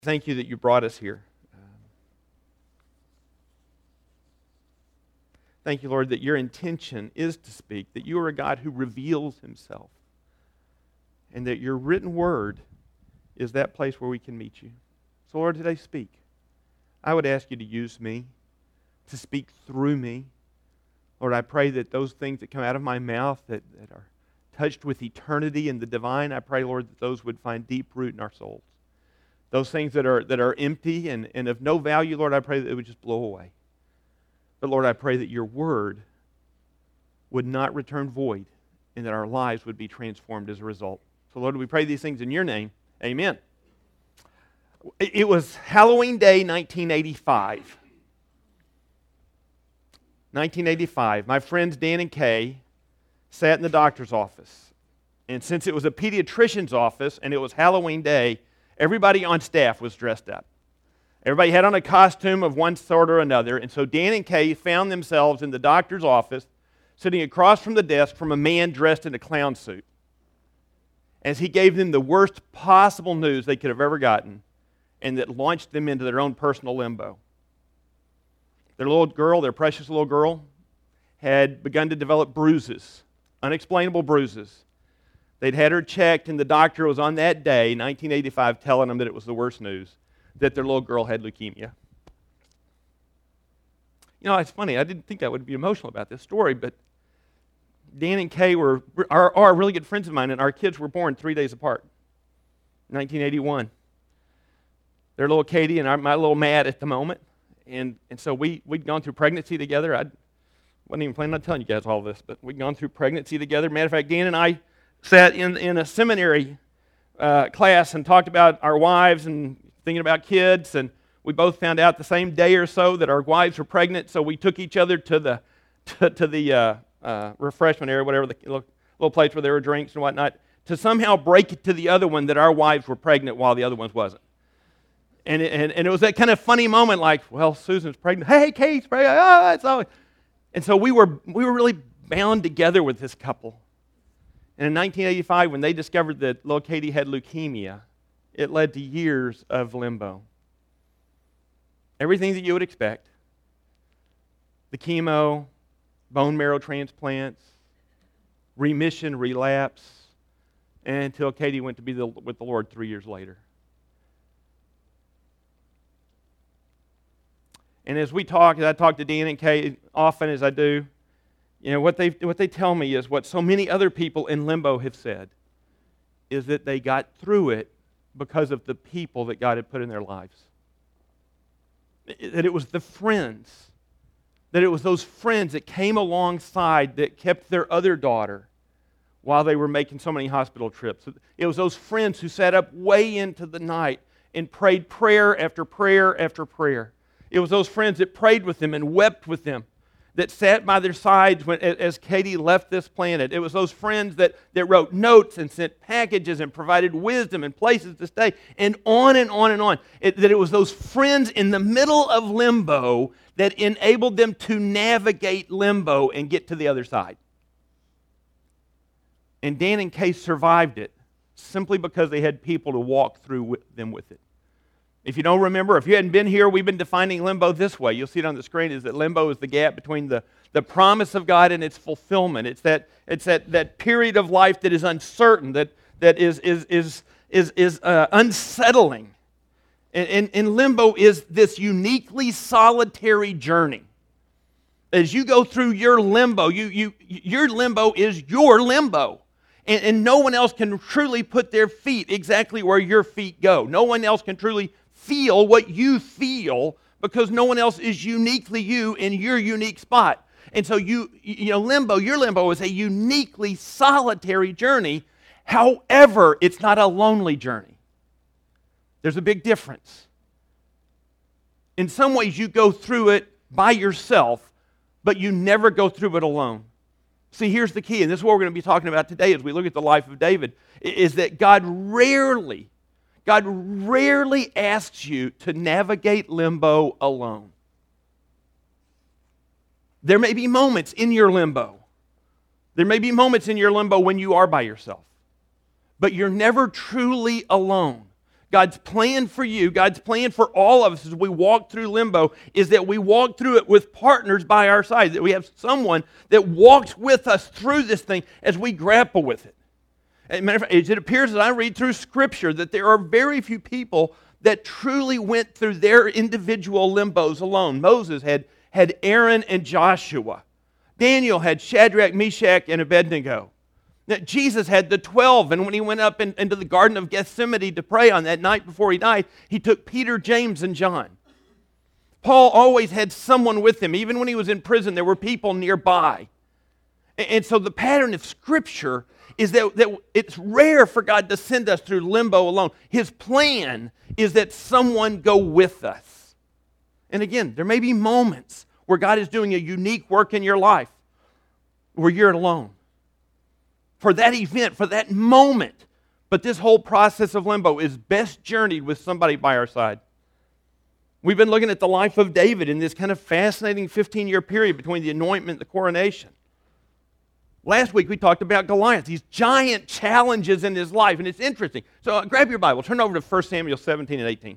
Thank you that you brought us here. Thank you, Lord, that your intention is to speak, that you are a God who reveals himself, and that your written word is that place where we can meet you. So, Lord, today speak. I would ask you to use me, to speak through me. Lord, I pray that those things that come out of my mouth that are touched with eternity and the divine, I pray, Lord, that those would find deep root in our souls. Those things that are empty and of no value, Lord, I pray that it would just blow away. But Lord, I pray that your word would not return void and that our lives would be transformed as a result. So Lord, we pray these things in your name. Amen. It was Halloween Day 1985. 1985. My friends Dan and Kay sat in the doctor's office. And since it was a pediatrician's office and it was Halloween Day, everybody on staff was dressed up. Everybody had on a costume of one sort or another, and so Dan and Kay found themselves in the doctor's office, sitting across from the desk from a man dressed in a clown suit, as he gave them the worst possible news they could have ever gotten, and that launched them into their own personal limbo. Their little girl, their precious little girl, had begun to develop bruises, unexplainable bruises. They'd had her checked, and the doctor was on that day, 1985, telling them that it was the worst news, that their little girl had leukemia. You know, it's funny, I didn't think I would be emotional about this story, but Dan and Kay are really good friends of mine, and our kids were born 3 days apart, 1981. Their little Katie and my little Matt at the moment, and so we'd gone through pregnancy together. I wasn't even planning on telling you guys all this, but we'd gone through pregnancy together. Matter of fact, Dan and I sat in a seminary class and talked about our wives and thinking about kids, and we both found out the same day or so that our wives were pregnant, so we took each other to the refreshment area, whatever, the little place where there were drinks and whatnot, to somehow break it to the other one that our wives were pregnant while the other ones wasn't. And it was that kind of funny moment, like, well, Susan's pregnant. Hey, Kate's pregnant. Oh, that's all. And so we were really bound together with this couple. And in 1985, when they discovered that little Katie had leukemia, it led to years of limbo. Everything that you would expect. The chemo, bone marrow transplants, remission, relapse, until Katie went to be with the Lord 3 years later. And as I talk to Dan and Kay often as I do, you know, what they tell me is what so many other people in limbo have said, is that they got through it because of the people that God had put in their lives. That it was the friends, that it was those friends that came alongside that kept their other daughter while they were making so many hospital trips. It was those friends who sat up way into the night and prayed prayer after prayer after prayer. It was those friends that prayed with them and wept with them, that sat by their sides as Katie left this planet. It was those friends that wrote notes and sent packages and provided wisdom and places to stay, and on and on and on. That it was those friends in the middle of limbo that enabled them to navigate limbo and get to the other side. And Dan and Kay survived it simply because they had people to walk through them with it. If you don't remember, if you hadn't been here, we've been defining limbo this way. You'll see it on the screen, is that limbo is the gap between the promise of God and its fulfillment. It's that period of life that is uncertain, that is unsettling. And limbo is this uniquely solitary journey. As you go through your limbo, your limbo is your limbo. And no one else can truly put their feet exactly where your feet go. No one else can truly feel what you feel because no one else is uniquely you in your unique spot. And so your limbo is a uniquely solitary journey. However, it's not a lonely journey. There's a big difference. In some ways, you go through it by yourself, but you never go through it alone. See, here's the key, and this is what we're going to be talking about today as we look at the life of David, is that God rarely asks you to navigate limbo alone. There may be moments in your limbo. There may be moments in your limbo when you are by yourself. But you're never truly alone. God's plan for you, God's plan for all of us as we walk through limbo is that we walk through it with partners by our side, that we have someone that walks with us through this thing as we grapple with it. As a matter of fact, it appears as I read through Scripture that there are very few people that truly went through their individual limbos alone. Moses had Aaron and Joshua. Daniel had Shadrach, Meshach, and Abednego. That Jesus had the 12, and when he went up into the Garden of Gethsemane to pray on that night before he died, he took Peter, James, and John. Paul always had someone with him. Even when he was in prison, there were people nearby. And so the pattern of Scripture is that it's rare for God to send us through limbo alone. His plan is that someone go with us. And again, there may be moments where God is doing a unique work in your life where you're alone. For that event, for that moment. But this whole process of limbo is best journeyed with somebody by our side. We've been looking at the life of David in this kind of fascinating 15-year period between the anointment and the coronation. Last week we talked about Goliath, these giant challenges in his life, and it's interesting. So grab your Bible, turn over to 1 Samuel 17 and 18.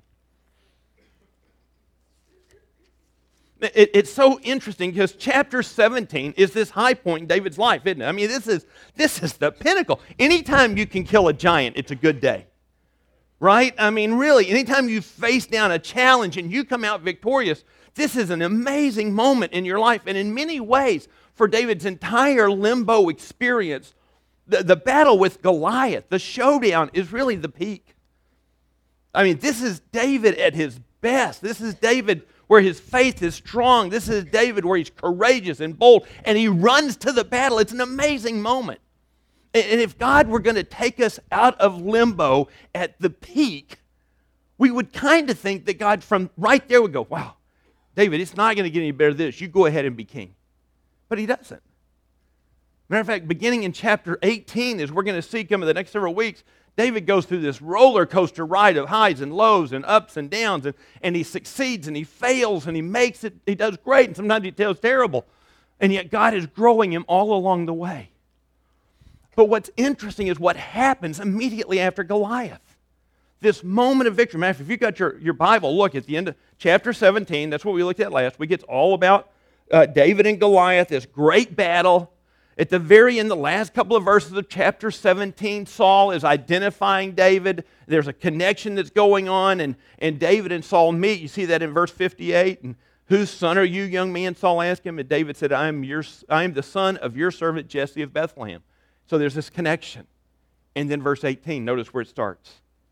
It's so interesting because chapter 17 is this high point in David's life, isn't it? I mean, this is the pinnacle. Anytime you can kill a giant, it's a good day. Right? I mean, really, anytime you face down a challenge and you come out victorious, this is an amazing moment in your life. And in many ways, for David's entire limbo experience, the battle with Goliath, the showdown, is really the peak. I mean, this is David at his best. This is David where his faith is strong. This is David where he's courageous and bold, and he runs to the battle. It's an amazing moment. And if God were going to take us out of limbo at the peak, we would kind of think that God from right there would go, wow, David, it's not going to get any better than this. You go ahead and be king. But he doesn't. Matter of fact, beginning in chapter 18, as we're going to see come in the next several weeks, David goes through this roller coaster ride of highs and lows and ups and downs, and he succeeds and he fails and he makes it, he does great, and sometimes he does terrible. And yet God is growing him all along the way. But what's interesting is what happens immediately after Goliath. This moment of victory. Matter of fact, if you've got your Bible, look at the end of chapter 17, that's what we looked at last week. It's all about David and Goliath, this great battle. At the very end, the last couple of verses of chapter 17, Saul is identifying David. There's a connection that's going on, and David and Saul meet. You see that in verse 58. And whose son are you, young man? Saul asked him, and David said, I am the son of your servant Jesse of Bethlehem. So there's this connection. And then verse 18, notice where it starts.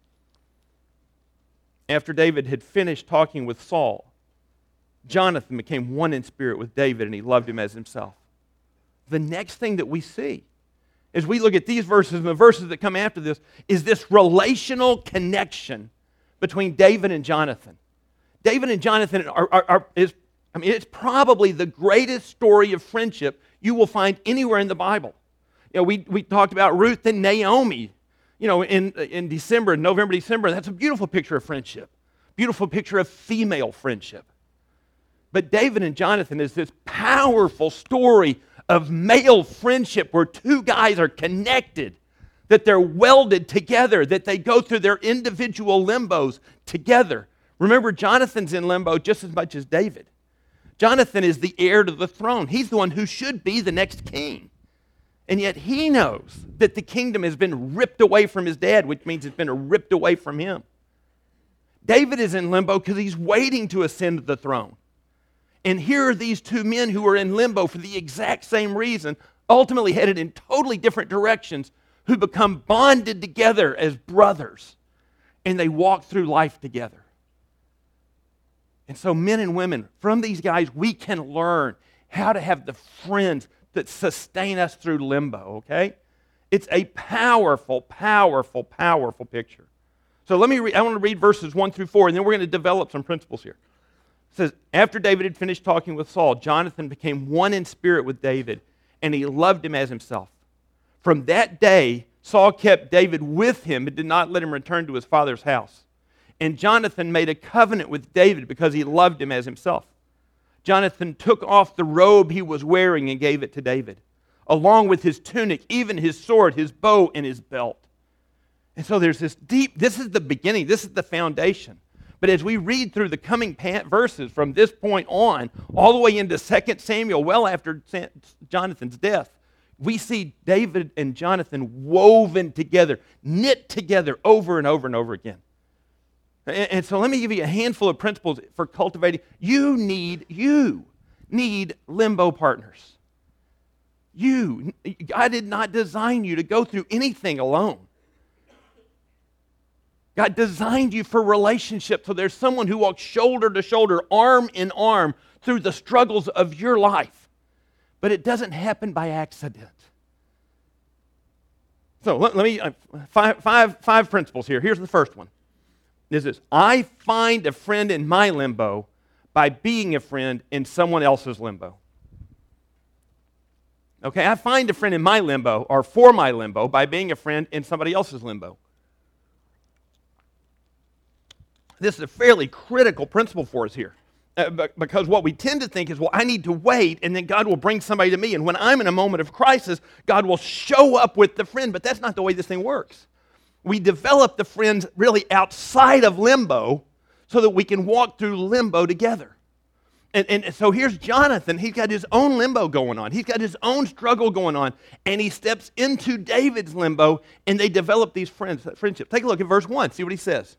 After David had finished talking with Saul, Jonathan became one in spirit with David, and he loved him as himself. The next thing that we see as we look at these verses and the verses that come after this is this relational connection between David and Jonathan. David and Jonathan it's probably the greatest story of friendship you will find anywhere in the Bible. You know, we talked about Ruth and Naomi, you know, in December, November, December. That's a beautiful picture of friendship. Beautiful picture of female friendship. But David and Jonathan is this powerful story of male friendship where two guys are connected, that they're welded together, that they go through their individual limbos together. Remember, Jonathan's in limbo just as much as David. Jonathan is the heir to the throne. He's the one who should be the next king. And yet he knows that the kingdom has been ripped away from his dad, which means it's been ripped away from him. David is in limbo because he's waiting to ascend to the throne. And here are these two men who are in limbo for the exact same reason, ultimately headed in totally different directions, who become bonded together as brothers. And they walk through life together. And so men and women, from these guys, we can learn how to have the friends that sustain us through limbo, okay? It's a powerful, powerful, powerful picture. So I want to read verses 1 through 4, and then we're going to develop some principles here. It says, after David had finished talking with Saul, Jonathan became one in spirit with David, and he loved him as himself. From that day, Saul kept David with him and did not let him return to his father's house. And Jonathan made a covenant with David because he loved him as himself. Jonathan took off the robe he was wearing and gave it to David, along with his tunic, even his sword, his bow, and his belt. And so there's this deep, this is the beginning, this is the foundation. But as we read through the coming verses from this point on, all the way into 2 Samuel, well after Jonathan's death, we see David and Jonathan woven together, knit together over and over and over again. And so let me give you a handful of principles for cultivating. You need limbo partners. God did not design you to go through anything alone. God designed you for relationship, so there's someone who walks shoulder to shoulder, arm in arm, through the struggles of your life. But it doesn't happen by accident. So let me, five principles here. Here's the first one. This is, I find a friend in my limbo by being a friend in someone else's limbo. Okay, I find a friend in my limbo, or for my limbo, by being a friend in somebody else's limbo. This is a fairly critical principle for us here. Because what we tend to think is, well, I need to wait, and then God will bring somebody to me. And when I'm in a moment of crisis, God will show up with the friend. But that's not the way this thing works. We develop the friends really outside of limbo so that we can walk through limbo together. And so here's Jonathan. He's got his own limbo going on. He's got his own struggle going on. And he steps into David's limbo, and they develop these friendships. Take a look at verse 1. See what he says.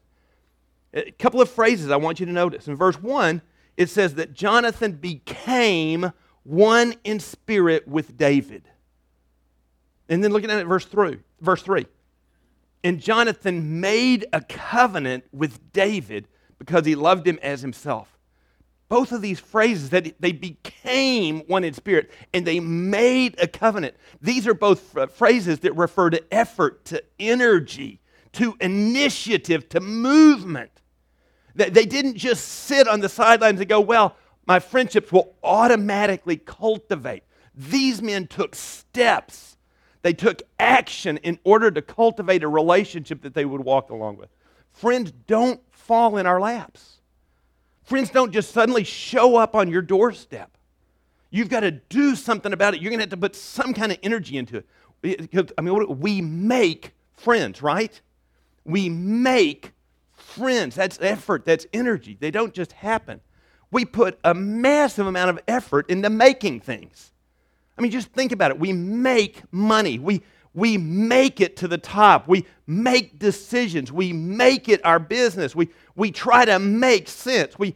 A couple of phrases I want you to notice. In verse 1, it says that Jonathan became one in spirit with David. And then looking at it, verse 3. And Jonathan made a covenant with David because he loved him as himself. Both of these phrases, that they became one in spirit and they made a covenant. These are both phrases that refer to effort, to energy, to initiative, to movement. They didn't just sit on the sidelines and go, well, my friendships will automatically cultivate. These men took steps. They took action in order to cultivate a relationship that they would walk along with. Friends don't fall in our laps. Friends don't just suddenly show up on your doorstep. You've got to do something about it. You're going to have to put some kind of energy into it. Because, we make friends, right? We make friends. That's effort. That's energy. They don't just happen. We put a massive amount of effort into making things. Just think about it. We make money. We make it to the top. We make decisions. We make it our business. We try to make sense. We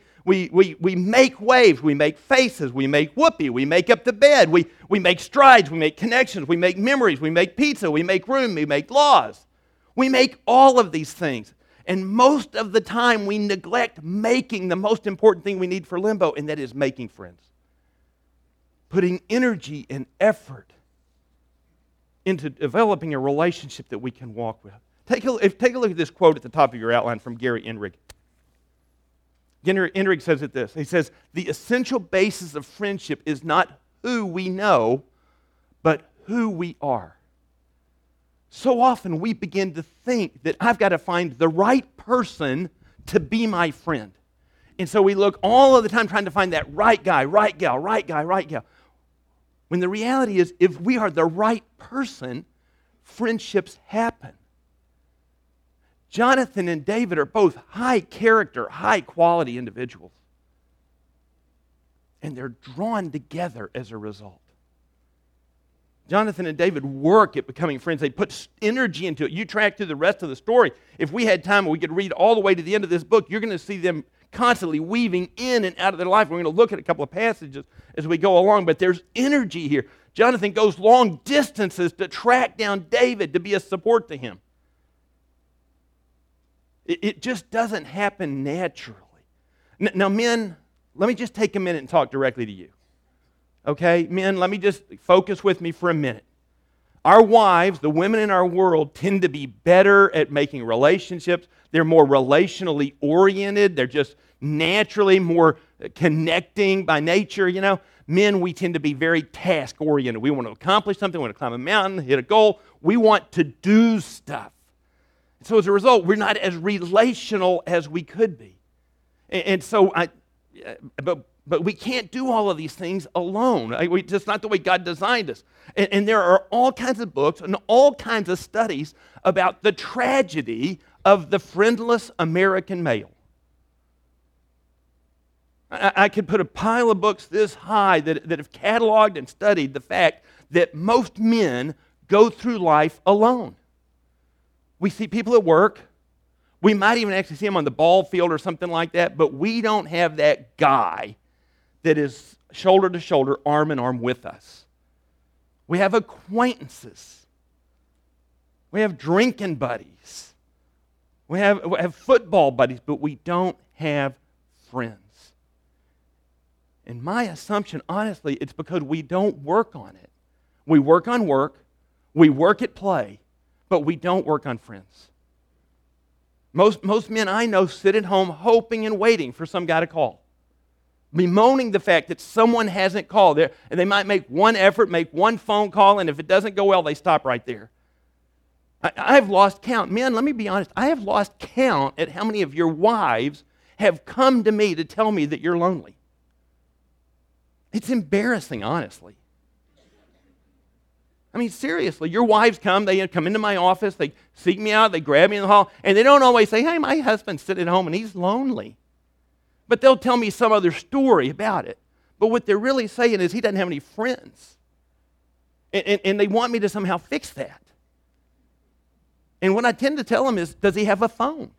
make waves. We make faces. We make whoopee. We make up the bed. We make strides. We make connections. We make memories. We make pizza. We make room. We make laws. We make all of these things. And most of the time we neglect making the most important thing we need for limbo, and that is making friends. Putting energy and effort into developing a relationship that we can walk with. Take a look at this quote at the top of your outline from Gary Enrig. Gary Enrig says it this. He says, the essential basis of friendship is not who we know, but who we are. So often we begin to think that I've got to find the right person to be my friend. And so we look all of the time trying to find that right guy, right gal, right guy, right gal. When the reality is, if we are the right person, friendships happen. Jonathan and David are both high character, high quality individuals. And they're drawn together as a result. Jonathan and David work at becoming friends. They put energy into it. You track through the rest of the story. If we had time and we could read all the way to the end of this book, you're going to see them constantly weaving in and out of their life. We're going to look at a couple of passages as we go along, but there's energy here. Jonathan goes long distances to track down David to be a support to him. It just doesn't happen naturally. Now, men, let me just take a minute and talk directly to you. Okay, men, let me just focus with me for a minute. Our wives, the women in our world, tend to be better at making relationships. They're more relationally oriented. They're just naturally more connecting by nature, Men, we tend to be very task-oriented. We want to accomplish something. We want to climb a mountain, hit a goal. We want to do stuff. So as a result, we're not as relational as we could be. And so But we can't do all of these things alone. It's not the way God designed us. And there are all kinds of books and all kinds of studies about the tragedy of the friendless American male. I could put a pile of books this high that have cataloged and studied the fact that most men go through life alone. We see people at work. We might even actually see them on the ball field or something like that, but we don't have that guy that is shoulder to shoulder, arm in arm with us. We have acquaintances. We have drinking buddies. We have football buddies, but we don't have friends. And my assumption, honestly, it's because we don't work on it. We work on work, we work at play, but we don't work on friends. Most men I know sit at home hoping and waiting for some guy to call, bemoaning the fact that someone hasn't called. And they might make one effort, make one phone call, and if it doesn't go well, they stop right there. I've lost count. Men, let me be honest, I have lost count at how many of your wives have come to me to tell me that you're lonely. It's embarrassing, honestly. I mean, seriously, your wives they come into my office, they seek me out, they grab me in the hall, and they don't always say, hey, my husband's sitting at home and he's lonely. But they'll tell me some other story about it. But what they're really saying is he doesn't have any friends. And they want me to somehow fix that. And what I tend to tell them is, does he have a phone?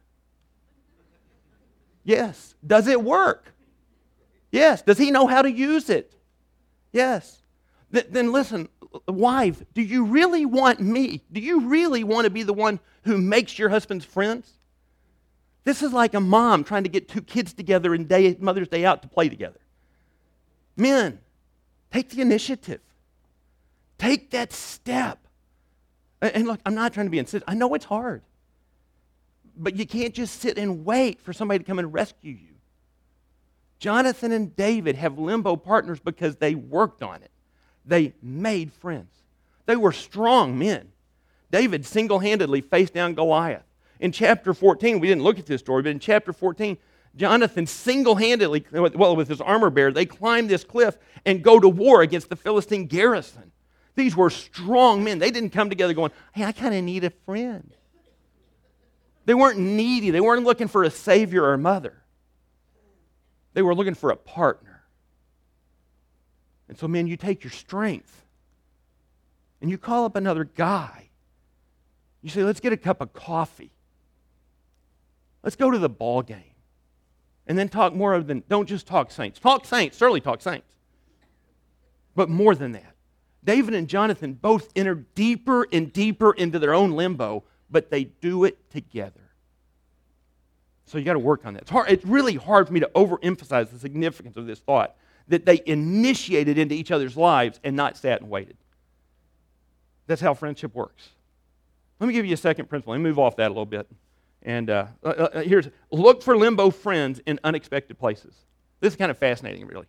Yes. Does it work? Yes. Does he know how to use it? Yes. Then listen, wife, do you really want me? Do you really want to be the one who makes your husband's friends? This is like a mom trying to get two kids together in Mother's Day out to play together. Men, take the initiative. Take that step. And look, I'm not trying to be insistent. I know it's hard. But you can't just sit and wait for somebody to come and rescue you. Jonathan and David have limbo partners because they worked on it. They made friends. They were strong men. David single-handedly faced down Goliath. In chapter 14, we didn't look at this story, but in chapter 14, Jonathan single-handedly, with his armor bearer, they climb this cliff and go to war against the Philistine garrison. These were strong men. They didn't come together going, hey, I kind of need a friend. They weren't needy. They weren't looking for a savior or a mother. They were looking for a partner. And so, men, you take your strength and you call up another guy. You say, let's get a cup of coffee. Let's go to the ball game. And then talk more than, don't just talk saints. Talk saints, certainly talk saints. But more than that. David and Jonathan both enter deeper and deeper into their own limbo, but they do it together. So you got to work on that. It's really hard for me to overemphasize the significance of this thought, that they initiated into each other's lives and not sat and waited. That's how friendship works. Let me give you a second principle. Let me move off that a little bit. And here's, look for limbo friends in unexpected places. This is kind of fascinating, really.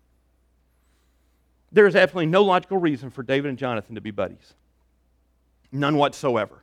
There is absolutely no logical reason for David and Jonathan to be buddies. None whatsoever.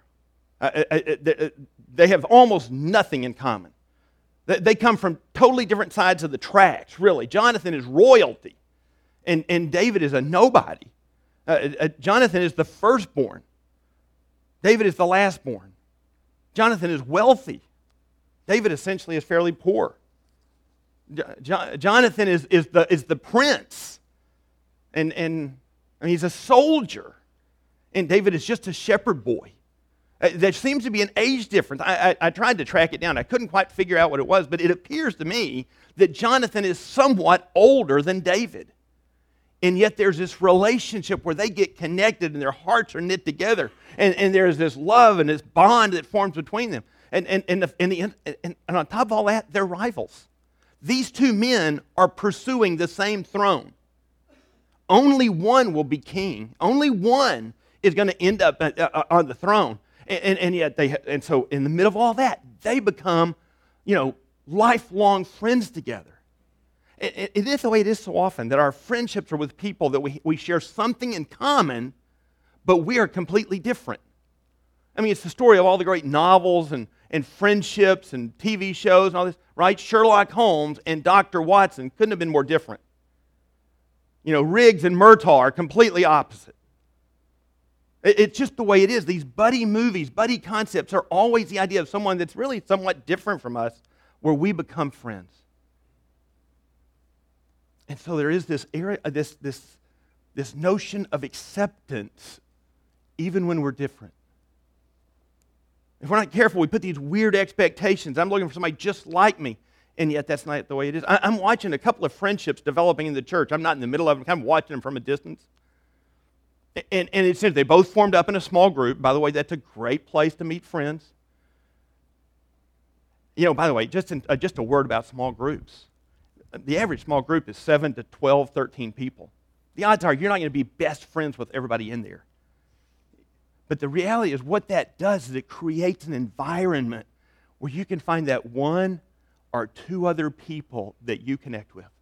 They have almost nothing in common. They come from totally different sides of the tracks, really. Jonathan is royalty, and David is a nobody. Jonathan is the firstborn. David is the lastborn. Jonathan is wealthy. David essentially is fairly poor. Jonathan is the prince, and he's a soldier, and David is just a shepherd boy. There seems to be an age difference. I tried to track it down. I couldn't quite figure out what it was, but it appears to me that Jonathan is somewhat older than David. And yet there's this relationship where they get connected and their hearts are knit together. And there's this love and this bond that forms between them. And on top of all that, they're rivals. These two men are pursuing the same throne. Only one will be king. Only one is going to end up on the throne. And yet so in the middle of all that, they become, lifelong friends together. It is the way it is so often, that our friendships are with people that we share something in common, but we are completely different. I mean, it's the story of all the great novels and friendships and TV shows and all this, right? Sherlock Holmes and Dr. Watson couldn't have been more different. Riggs and Murtaugh are completely opposite. It's just the way it is. These buddy movies, buddy concepts are always the idea of someone that's really somewhat different from us where we become friends. And so there is this area, this notion of acceptance even when we're different. If we're not careful, we put these weird expectations. I'm looking for somebody just like me, and yet that's not the way it is. I'm watching a couple of friendships developing in the church. I'm not in the middle of them. I'm watching them from a distance. And it seems they both formed up in a small group. By the way, that's a great place to meet friends. By the way, just a word about small groups. The average small group is 7 to 12, 13 people. The odds are you're not going to be best friends with everybody in there. But the reality is what that does is it creates an environment where you can find that one or two other people that you connect with.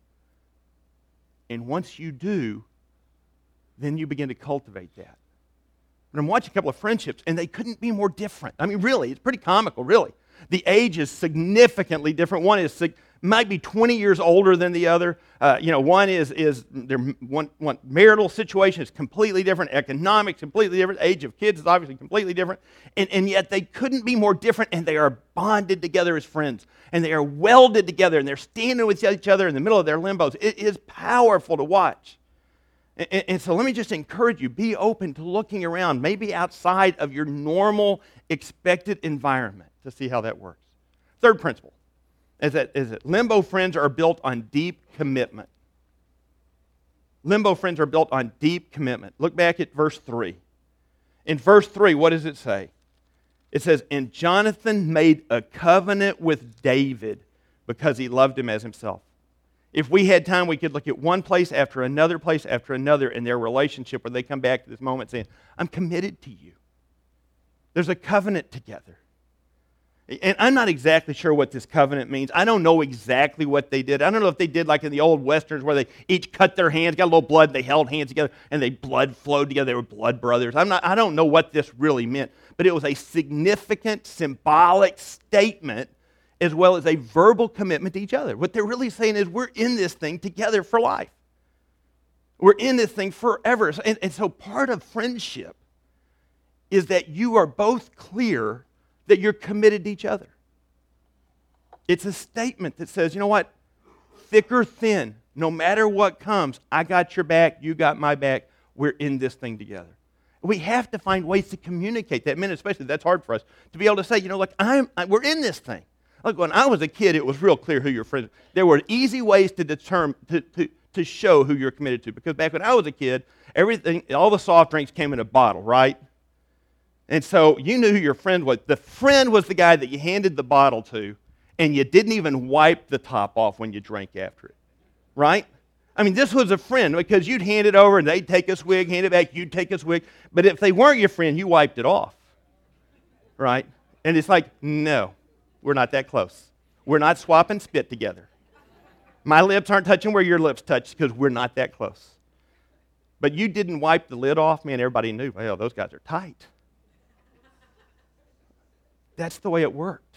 And once you do, then you begin to cultivate that. But I'm watching a couple of friendships, and they couldn't be more different. I mean, really, it's pretty comical, really. The age is significantly different. One might be 20 years older than the other. One is their one marital situation is completely different. Economics completely different. Age of kids is obviously completely different. And yet they couldn't be more different, and they are bonded together as friends. And they are welded together, and they're standing with each other in the middle of their limbos. It is powerful to watch. And so let me just encourage you, be open to looking around, maybe outside of your normal expected environment to see how that works. Third principle is that limbo friends are built on deep commitment. Limbo friends are built on deep commitment. Look back at verse 3. In verse 3, what does it say? It says, "And Jonathan made a covenant with David because he loved him as himself." If we had time, we could look at one place after another in their relationship where they come back to this moment saying, I'm committed to you. There's a covenant together. And I'm not exactly sure what this covenant means. I don't know exactly what they did. I don't know if they did like in the old Westerns where they each cut their hands, got a little blood, they held hands together, and they blood flowed together. They were blood brothers. I don't know what this really meant, but it was a significant, symbolic statement as well as a verbal commitment to each other. What they're really saying is we're in this thing together for life. We're in this thing forever. And so part of friendship is that you are both clear that you're committed to each other. It's a statement that says, you know what? Thick or thin, no matter what comes, I got your back, you got my back, we're in this thing together. We have to find ways to communicate that. Men especially, that's hard for us, to be able to say, we're in this thing. Look, when I was a kid, it was real clear who your friends were. There were easy ways to determine, to show who you're committed to. Because back when I was a kid, all the soft drinks came in a bottle, right? And so you knew who your friend was. The friend was the guy that you handed the bottle to, and you didn't even wipe the top off when you drank after it, right? I mean, this was a friend because you'd hand it over, and they'd take a swig, hand it back, you'd take a swig. But if they weren't your friend, you wiped it off, right? And it's like, no. We're not that close. We're not swapping spit together. My lips aren't touching where your lips touch because we're not that close. But you didn't wipe the lid off, man, everybody knew, well, those guys are tight. That's the way it worked.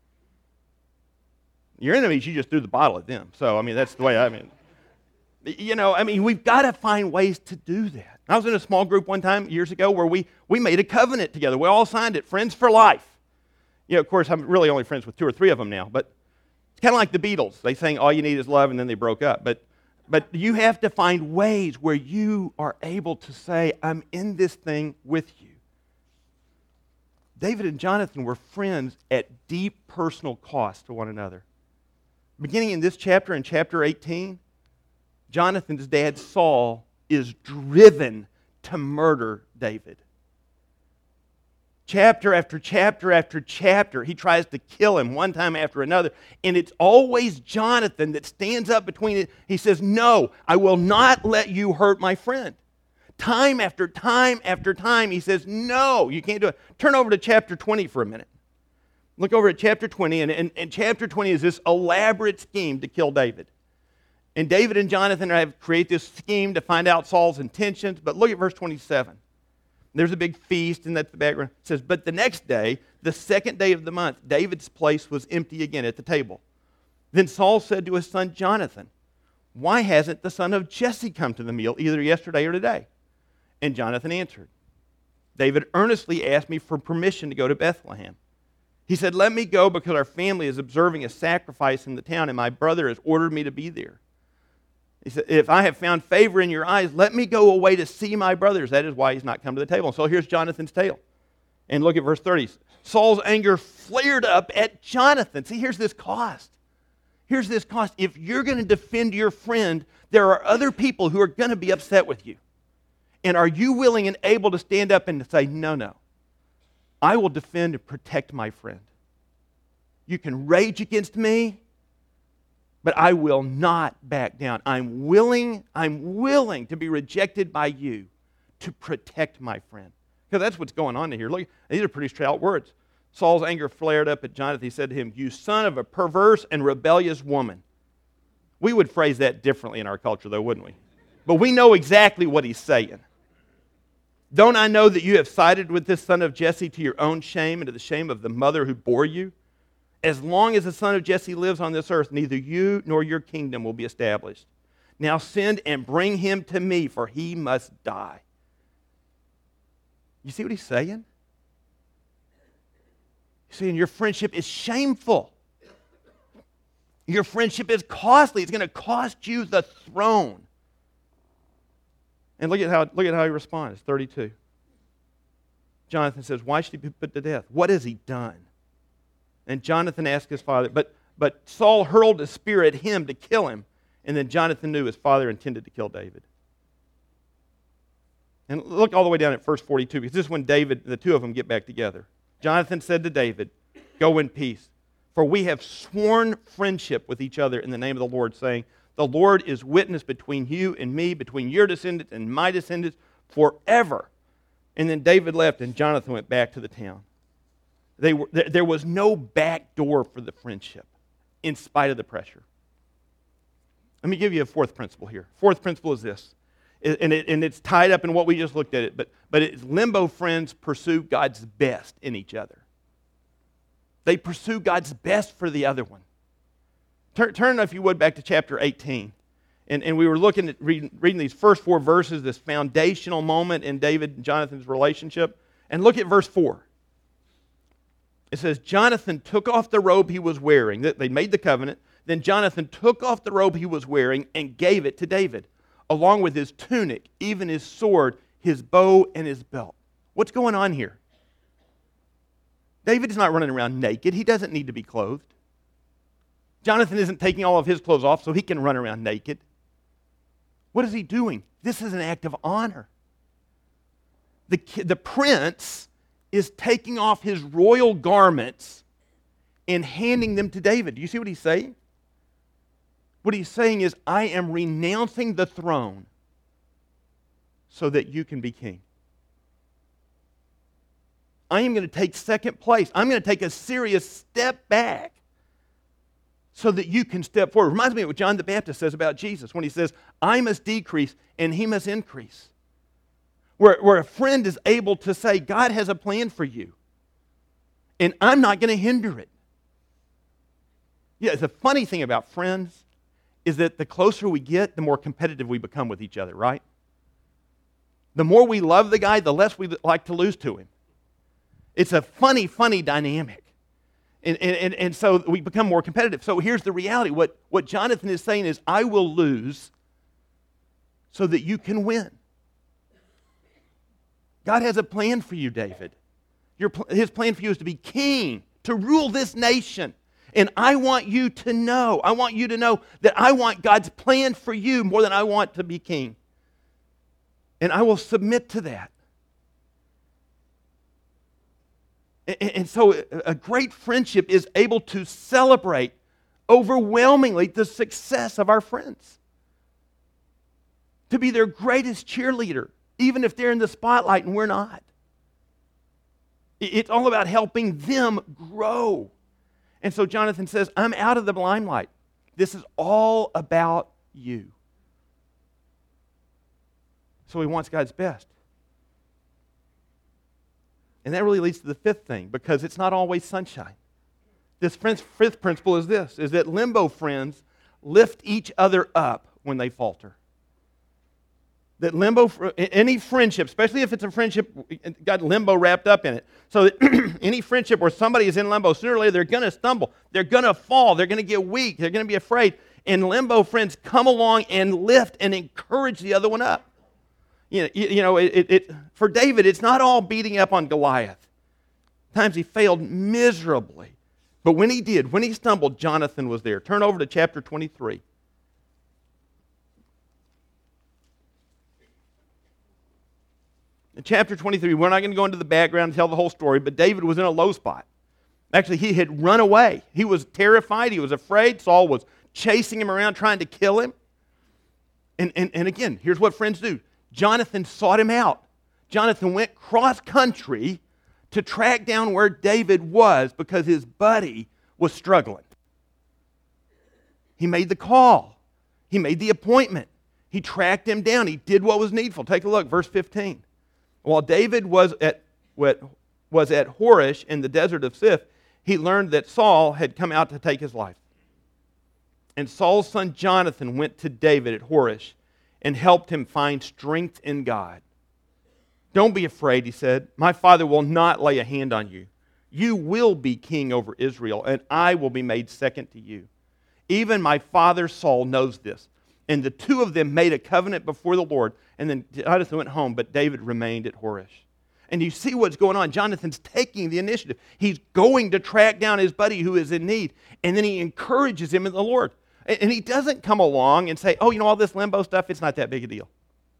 Your enemies, you just threw the bottle at them. So, that's the way, we've got to find ways to do that. I was in a small group one time years ago where we made a covenant together. We all signed it, friends for life. Of course, I'm really only friends with 2 or 3 of them now, but it's kind of like the Beatles. They sang all you need is love, and then they broke up. But you have to find ways where you are able to say, I'm in this thing with you. David and Jonathan were friends at deep personal cost to one another. Beginning in this chapter, in chapter 18, Jonathan's dad, Saul, is driven to murder David. Chapter after chapter after chapter, he tries to kill him one time after another. And it's always Jonathan that stands up between it. He says, no, I will not let you hurt my friend. Time after time after time, he says, no, you can't do it. Turn over to chapter 20 for a minute. Look over at chapter 20, and chapter 20 is this elaborate scheme to kill David. And David and Jonathan have created this scheme to find out Saul's intentions, but look at verse 27. There's a big feast, and that's the background. It says, but the next day, the second day of the month, David's place was empty again at the table. Then Saul said to his son Jonathan, why hasn't the son of Jesse come to the meal, either yesterday or today? And Jonathan answered, David earnestly asked me for permission to go to Bethlehem. He said, let me go because our family is observing a sacrifice in the town, and my brother has ordered me to be there. He said, if I have found favor in your eyes, let me go away to see my brothers. That is why he's not come to the table. So here's Jonathan's tale. And look at verse 30. Saul's anger flared up at Jonathan. See, here's this cost. Here's this cost. If you're going to defend your friend, there are other people who are going to be upset with you. And are you willing and able to stand up and say, no, I will defend and protect my friend. You can rage against me, but I will not back down. I'm willing to be rejected by you to protect my friend. Because that's what's going on here. Look, these are pretty straight words. Saul's anger flared up at Jonathan. He said to him, you son of a perverse and rebellious woman. We would phrase that differently in our culture, though, wouldn't we? But we know exactly what he's saying. Don't I know that you have sided with this son of Jesse to your own shame and to the shame of the mother who bore you? As long as the son of Jesse lives on this earth, neither you nor your kingdom will be established. Now send and bring him to me, for he must die. You see what he's saying? He's saying your friendship is shameful. Your friendship is costly. It's going to cost you the throne. And look at how he responds, 32. Jonathan says, why should he be put to death? What has he done? And Jonathan asked his father, but Saul hurled a spear at him to kill him. And then Jonathan knew his father intended to kill David. And look all the way down at verse 42, because this is when the two of them get back together. Jonathan said to David, go in peace, for we have sworn friendship with each other in the name of the Lord, saying, the Lord is witness between you and me, between your descendants and my descendants forever. And then David left and Jonathan went back to the town. There was no back door for the friendship in spite of the pressure. Let me give you a fourth principle here. Fourth principle is this, and it's tied up in what we just looked at, but it's limbo friends pursue God's best in each other. They pursue God's best for the other one. Turn, if you would, back to chapter 18. And we were looking at reading these first four verses, this foundational moment in David and Jonathan's relationship. And look at verse 4. It says, Jonathan took off the robe he was wearing. They made the covenant. Then Jonathan took off the robe he was wearing and gave it to David, along with his tunic, even his sword, his bow, and his belt. What's going on here? David is not running around naked. He doesn't need to be clothed. Jonathan isn't taking all of his clothes off so he can run around naked. What is he doing? This is an act of honor. The prince is taking off his royal garments and handing them to David. Do you see what he's saying? What he's saying is, I am renouncing the throne so that you can be king. I am going to take second place. I'm going to take a serious step back so that you can step forward. It reminds me of what John the Baptist says about Jesus when he says, I must decrease and he must increase. Where a friend is able to say, God has a plan for you, and I'm not going to hinder it. Yeah, the funny thing about friends is that the closer we get, the more competitive we become with each other, right? The more we love the guy, the less we like to lose to him. It's a funny dynamic. And so we become more competitive. So here's the reality. What Jonathan is saying is, I will lose so that you can win. God has a plan for you, David. His plan for you is to be king, to rule this nation. And I want you to know that I want God's plan for you more than I want to be king. And I will submit to that. And so a great friendship is able to celebrate overwhelmingly the success of our friends. To be their greatest cheerleader, even if they're in the spotlight and we're not. It's all about helping them grow. And so Jonathan says, I'm out of the limelight. This is all about you. So he wants God's best. And that really leads to the fifth thing, because it's not always sunshine. This fifth principle is this, is that limbo friends lift each other up when they falter. That any friendship, especially if it's a friendship, got limbo wrapped up in it. So that any friendship where somebody is in limbo, sooner or later they're going to stumble. They're going to fall. They're going to get weak. They're going to be afraid. And limbo friends come along and lift and encourage the other one up. For David, it's not all beating up on Goliath. Times he failed miserably. But when he did, when he stumbled, Jonathan was there. Turn over to chapter 23. In chapter 23, we're not going to go into the background and tell the whole story, but David was in a low spot. Actually, he had run away. He was terrified. He was afraid. Saul was chasing him around, trying to kill him. And again, here's what friends do. Jonathan sought him out. Jonathan went cross-country to track down where David was because his buddy was struggling. He made the call. He made the appointment. He tracked him down. He did what was needful. Take a look, verse 15. While David was at Horish in the desert of Ziph, he learned that Saul had come out to take his life. And Saul's son Jonathan went to David at Horish and helped him find strength in God. Don't be afraid, he said. My father will not lay a hand on you. You will be king over Israel, and I will be made second to you. Even my father Saul knows this. And the two of them made a covenant before the Lord, and then Jonathan went home, but David remained at Horish. And you see what's going on. Jonathan's taking the initiative. He's going to track down his buddy who is in need, and then he encourages him in the Lord. And he doesn't come along and say, oh, all this limbo stuff, it's not that big a deal.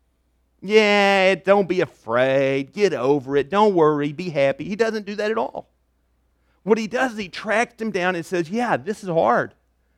Yeah, don't be afraid. Get over it. Don't worry. Be happy. He doesn't do that at all. What he does is he tracks him down and says, yeah, this is hard.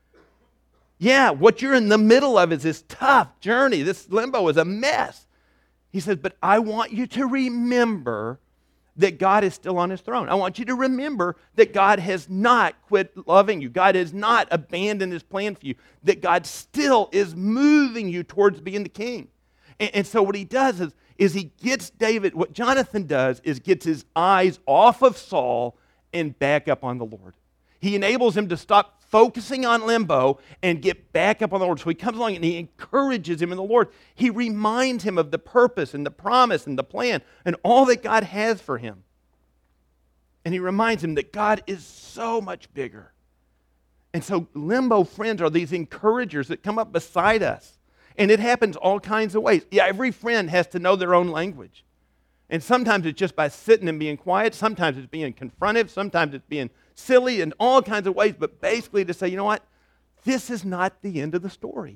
Yeah, what you're in the middle of is this tough journey. This limbo is a mess. He says, but I want you to remember that God is still on his throne. I want you to remember that God has not quit loving you. God has not abandoned his plan for you. That God still is moving you towards being the king. And so what he does is he gets David, what Jonathan does is gets his eyes off of Saul and back up on the Lord. He enables him to stop focusing on limbo and get back up on the Lord. So he comes along and he encourages him in the Lord. He reminds him of the purpose and the promise and the plan and all that God has for him. And he reminds him that God is so much bigger. And so limbo friends are these encouragers that come up beside us. And it happens all kinds of ways. Yeah, every friend has to know their own language. And sometimes it's just by sitting and being quiet. Sometimes it's being confrontive. Sometimes it's being silly in all kinds of ways. But basically to say, you know what? This is not the end of the story.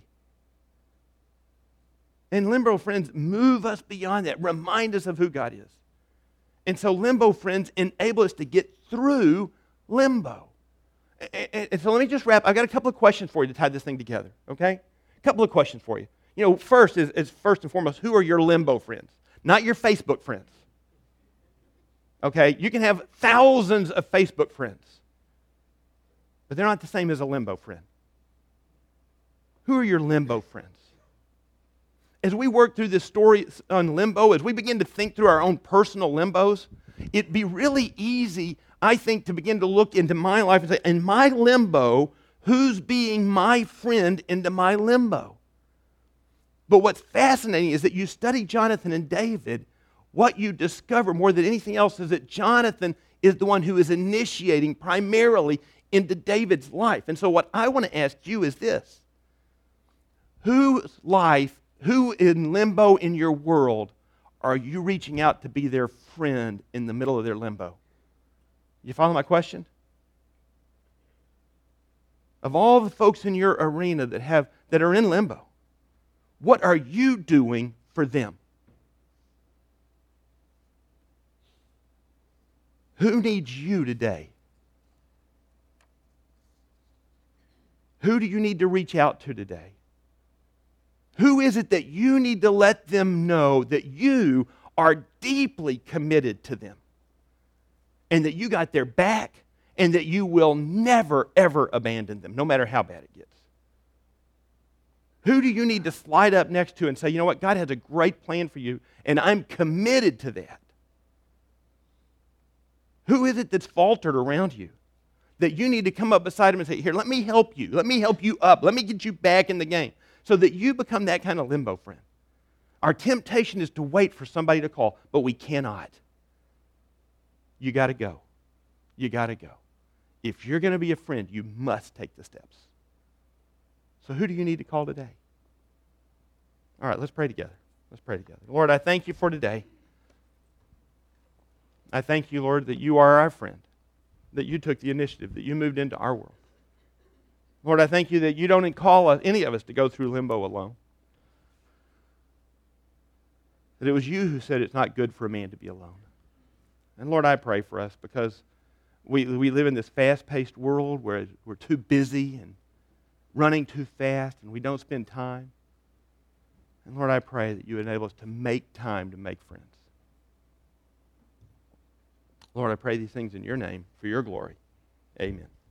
And limbo friends move us beyond that. Remind us of who God is. And so limbo friends enable us to get through limbo. And so let me just wrap. I've got a couple of questions for you to tie this thing together. Okay? A couple of questions for you. First is first and foremost, who are your limbo friends? Not your Facebook friends. Okay? You can have thousands of Facebook friends, but they're not the same as a limbo friend. Who are your limbo friends? As we work through this story on limbo, as we begin to think through our own personal limbos, it'd be really easy, I think, to begin to look into my life and say, in my limbo, who's being my friend into my limbo? But what's fascinating is that you study Jonathan and David, what you discover more than anything else is that Jonathan is the one who is initiating primarily into David's life. And so what I want to ask you is this. Who in limbo in your world are you reaching out to be their friend in the middle of their limbo? You follow my question? Of all the folks in your arena that are in limbo, what are you doing for them? Who needs you today? Who do you need to reach out to today? Who is it that you need to let them know that you are deeply committed to them and that you got their back and that you will never, ever abandon them, no matter how bad it gets? Who do you need to slide up next to and say, you know what, God has a great plan for you, and I'm committed to that? Who is it that's faltered around you that you need to come up beside him and say, here, let me help you. Let me help you up. Let me get you back in the game so that you become that kind of limbo friend. Our temptation is to wait for somebody to call, but we cannot. You got to go. You got to go. If you're going to be a friend, you must take the steps. So who do you need to call today? All right, let's pray together. Let's pray together. Lord, I thank you for today. I thank you, Lord, that you are our friend, that you took the initiative, that you moved into our world. Lord, I thank you that you don't call any of us to go through limbo alone. That it was you who said it's not good for a man to be alone. And Lord, I pray for us because we live in this fast-paced world where we're too busy and running too fast and we don't spend time. And Lord, I pray that you enable us to make time to make friends. Lord, I pray these things in your name for your glory. Amen.